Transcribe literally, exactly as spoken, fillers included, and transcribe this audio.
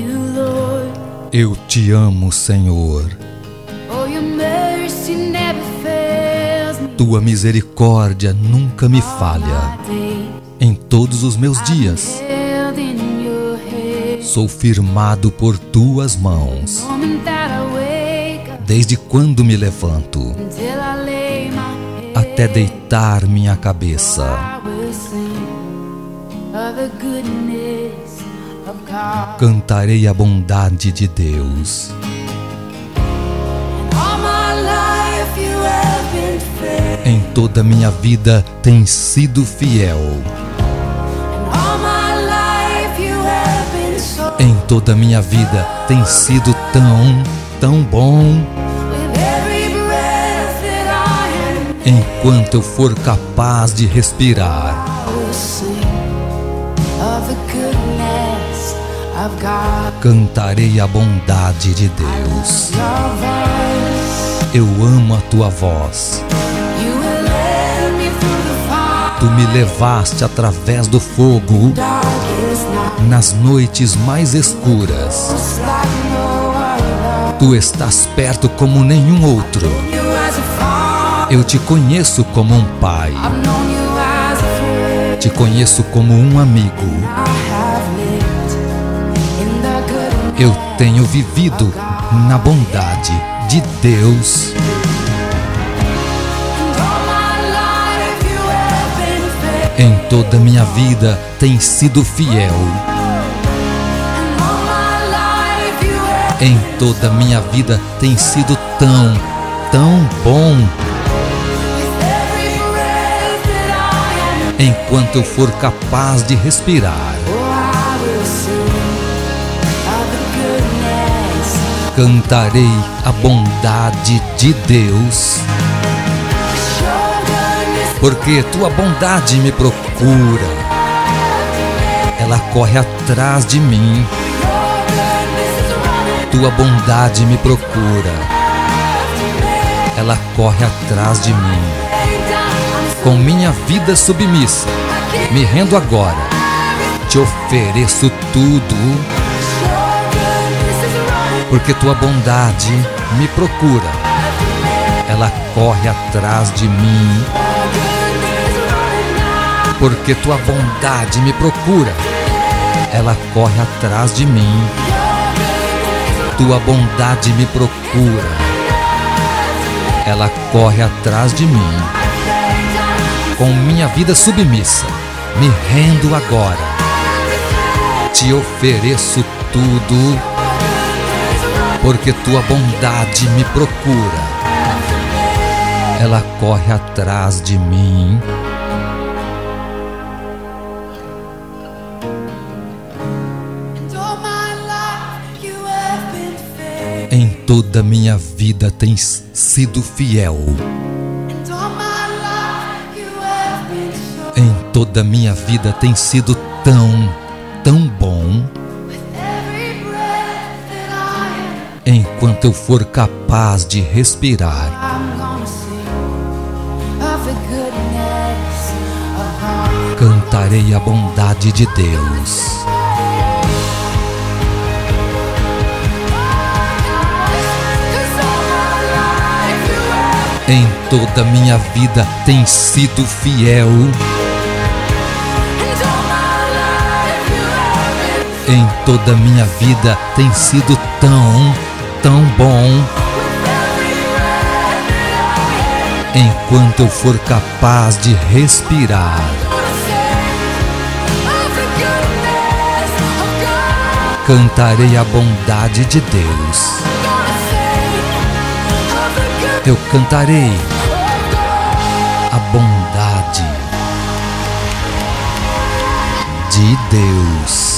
you, Lord. Eu te amo, Senhor. Oh, your mercy never fails me. Tua misericórdia nunca me falha. Em todos os meus dias, Held in your hand. sou firmado por tuas mãos. Moment that I wake up Desde quando me levanto until I lay my head, até deitar minha cabeça, I will sing of the goodness of God. cantarei a bondade de Deus. All my life you have been faithful. Em toda minha vida tem sido fiel. All my life you have been so. Em toda minha vida tem sido tão, tão bom. With every breath that I am, Enquanto eu for capaz de respirar, I will sing of the goodness of God. cantarei a bondade de Deus. Your voice, Eu amo a tua voz. you will lead me through the fire. Tu me levaste através do fogo Darkest night, nas noites mais escuras. just like no other. Tu estás perto como nenhum outro. You as a father, Eu te conheço como um pai. I've known you as a friend. Te conheço como um amigo. I have lived in the goodness. Eu tenho vivido na bondade de Deus. And all my life you have been faithful. Em toda minha vida tem sido fiel. And all my life you have. Em toda minha vida tem sido tão, tão bom. With every breath that I am, Enquanto eu for capaz de respirar, oh, I will sing of the goodness. cantarei a bondade de Deus. Your goodness, Porque tua bondade me procura. Ela corre atrás de mim. your goodness is running Tua bondade me procura. Ela corre atrás de mim. down. Com minha vida submissa, me rendo agora. Te ofereço tudo, Your goodness is running. porque tua bondade me procura. Ela corre atrás de mim, Your goodness is running now. porque tua bondade me procura. Ela corre atrás de mim. Tua bondade me procura. Ela corre atrás de mim. Com minha vida submissa, me rendo agora. Te ofereço tudo, porque tua bondade me procura. Ela corre atrás de mim. And all my life you have been faithful. Em toda minha vida tens sido fiel. And all my life you have been so. Em toda minha vida tem sido tão, tão bom. With every breath that I am, Enquanto eu for capaz de respirar, I'm gonna sing of the goodness of God. cantarei a bondade de Deus. Cause all my life you have. Em toda minha vida tem sido fiel. And all my life you have been. Em toda minha vida tem sido tão, tão bom. With every breath that I am, Enquanto eu for capaz de respirar, gonna sing of the goodness of God. cantarei a bondade de Deus. Gonna sing of the goodness Eu cantarei of God. a bondade de Deus.